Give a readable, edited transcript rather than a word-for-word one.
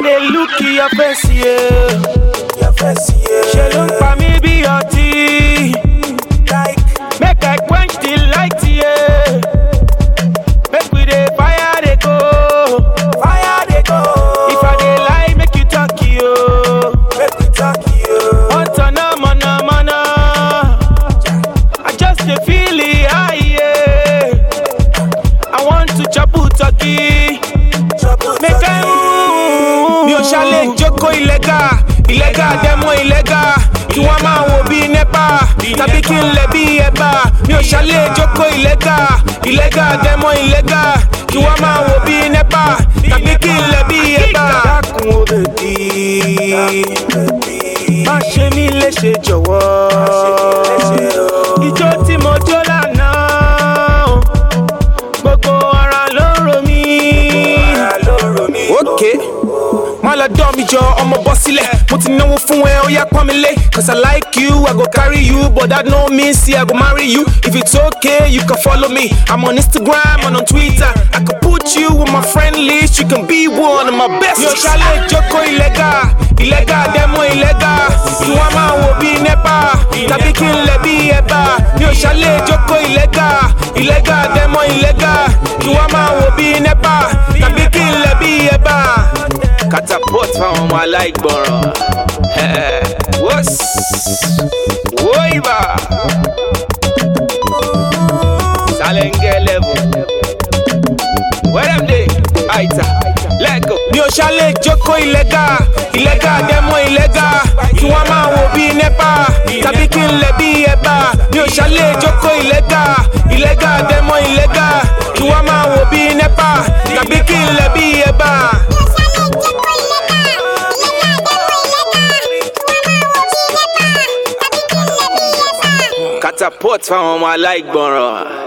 dey look your face, yeah. Your face, yeah. She look for me be your tea. Like, Make I quench the light, yeah. Make we dey fire dey go. fire they go. If I dey lie, make you talk, yo. Make me talk you. Want to know, mana. I just dey feel it high, yeah. I want to chop turkey. Make I move. Mi ò ṣàlẹ̀ jókòó illegal demo illegal. Kí wọ́n máa wo bí NEPA tàbí kí n lẹ̀ bí ẹ̀bà. Mi ò ṣàlẹ̀ jókòó illegal demo illegal. Kí wọ́n máa wo bí NEPA tàbí kí n lẹ̀ bí ẹ̀bà. Dákun o bèbí, má ṣe mí léṣe jọ̀wọ́. Ijó tí mo jó lánàá, gbogbo ara ló rò mí. Okay. Má lọ dán mi jọ ọmọ bọ́ sílẹ̀. Mo ti náwó fún ẹ, ó yá pọ́n mi lé. Cause I like you, I go carry you. But that no mean say I go marry you. If it's okay, you can follow me. I'm on Instagram and on Twitter. I could put you on my friend list. You can be one of my best. Mi ò ṣàlẹ̀ jókòó illegal demo illegal. Kí wọ́n máa wo bí NEPA tàbí kí n lẹ̀ bí ẹ̀bà. Mi ò ṣàlẹ̀ jókòó illegal demo illegal. Kí wọ́n máa wo bí NEPA tàbí kí n lẹ̀ bí ẹ̀bà. Catapult fáwọn ọmọ aláìgbọràn. Wóyìnbá Salenge level. Where them dey? Aita, let go. Mi ò ṣàlẹ̀ jókòó illegal demo illegal. Kí wọ́n máa wo bí NEPA tàbí kí n lẹ̀ bí ẹ̀bà. Mi ò ṣàlẹ̀ jókòó illegal demo illegal. Kí wọ́n máa wo bí NEPA tàbí kí n lẹ̀ bí ẹ̀bà. Catapult fáwọn ọmọ aláìgbọràn.